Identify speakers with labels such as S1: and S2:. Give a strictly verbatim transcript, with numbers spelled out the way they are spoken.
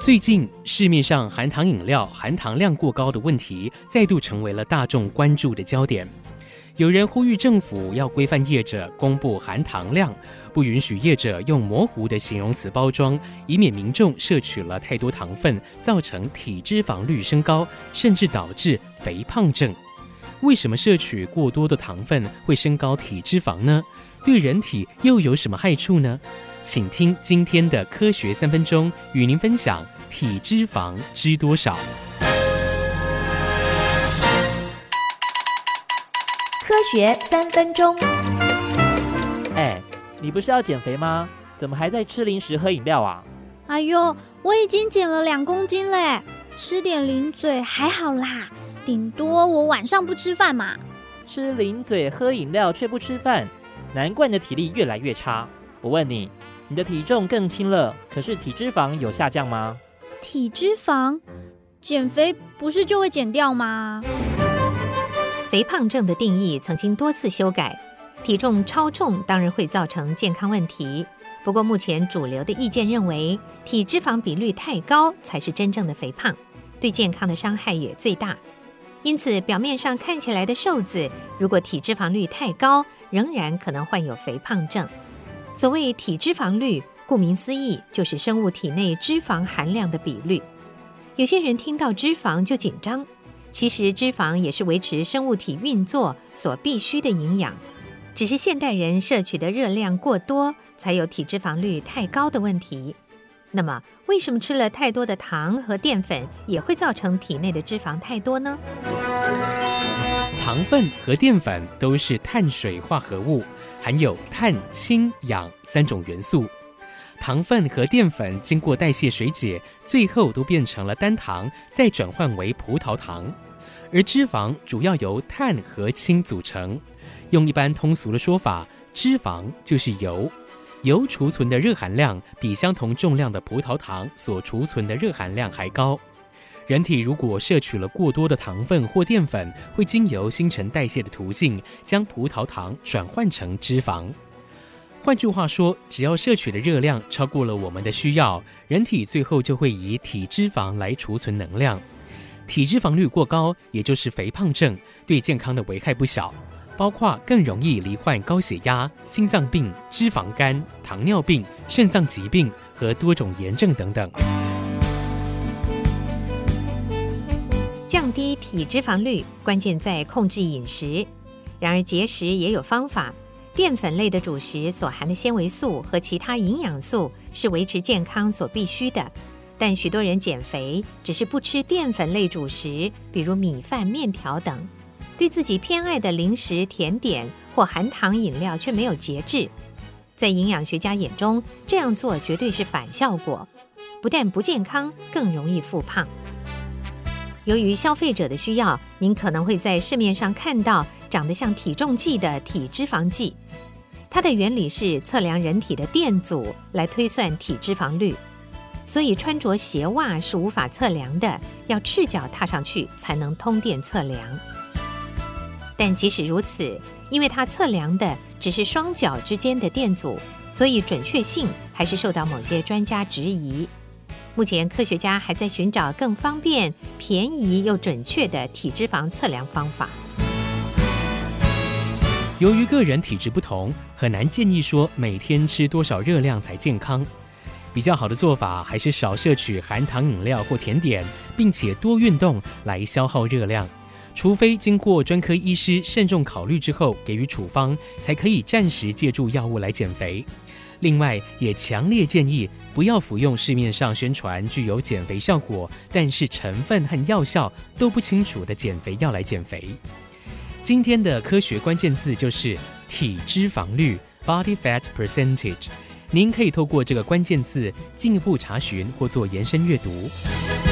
S1: 最近市面上含糖饮料含糖量过高的问题再度成为了大众关注的焦点。有人呼吁政府要规范业者公布含糖量，不允许业者用模糊的形容词包装，以免民众摄取了太多糖分，造成体脂肪率升高，甚至导致肥胖症。为什么摄取过多的糖分会升高体脂肪呢？对人体又有什么害处呢？请听今天的科学三分钟，与您分享体脂肪知多少。
S2: 科学三分钟。
S3: 哎，你不是要减肥吗？怎么还在吃零食喝饮料啊？
S4: 哎呦，我已经减了两公斤嘞，吃点零嘴还好啦，顶多我晚上不吃饭嘛。
S3: 吃零嘴喝饮料却不吃饭，难怪你的体力越来越差。我问你，你的体重更轻了，可是体脂肪有下降吗？
S4: 体脂肪？减肥不是就会减掉吗？
S5: 肥胖症的定义曾经多次修改，体重超重当然会造成健康问题。不过目前主流的意见认为，体脂肪比率太高才是真正的肥胖，对健康的伤害也最大。因此表面上看起来的瘦子，如果体脂肪率太高，仍然可能患有肥胖症。所谓体脂肪率，顾名思义，就是生物体内脂肪含量的比率。有些人听到脂肪就紧张，其实脂肪也是维持生物体运作所必需的营养，只是现代人摄取的热量过多，才有体脂肪率太高的问题。那么为什么吃了太多的糖和淀粉也会造成体内的脂肪太多呢？
S1: 糖分和淀粉都是碳水化合物，含有碳、氢、氧三种元素。糖分和淀粉经过代谢水解，最后都变成了单糖，再转换为葡萄糖。而脂肪主要由碳和氢组成，用一般通俗的说法，脂肪就是油。油储存的热含量比相同重量的葡萄糖所储存的热含量还高。人体如果摄取了过多的糖分或淀粉，会经由新陈代谢的途径，将葡萄糖转换成脂肪。换句话说，只要摄取的热量超过了我们的需要，人体最后就会以体脂肪来储存能量。体脂肪率过高，也就是肥胖症，对健康的危害不小，包括更容易罹患高血压、心脏病、脂肪肝、糖尿病、肾脏疾病和多种炎症等等。
S5: 降低体脂肪率，关键在控制饮食。然而节食也有方法，淀粉类的主食所含的纤维素和其他营养素是维持健康所必需的。但许多人减肥只是不吃淀粉类主食，比如米饭、面条等，对自己偏爱的零食、甜点或含糖饮料却没有节制。在营养学家眼中，这样做绝对是反效果，不但不健康，更容易复胖。由于消费者的需要，您可能会在市面上看到长得像体重计的体脂肪计。它的原理是测量人体的电阻来推算体脂肪率，所以穿着鞋袜是无法测量的，要赤脚踏上去才能通电测量。但即使如此，因为它测量的只是双脚之间的电阻，所以准确性还是受到某些专家质疑。目前科学家还在寻找更方便、便宜又准确的体脂肪测量方法。
S1: 由于个人体质不同，很难建议说每天吃多少热量才健康。比较好的做法还是少摄取含糖饮料或甜点，并且多运动来消耗热量。除非经过专科医师慎重考虑之后给予处方，才可以暂时借助药物来减肥。另外，也强烈建议不要服用市面上宣传具有减肥效果，但是成分和药效都不清楚的减肥药来减肥。今天的科学关键字就是体脂肪率 （body fat percentage）。您可以透过这个关键字进一步查询或做延伸阅读。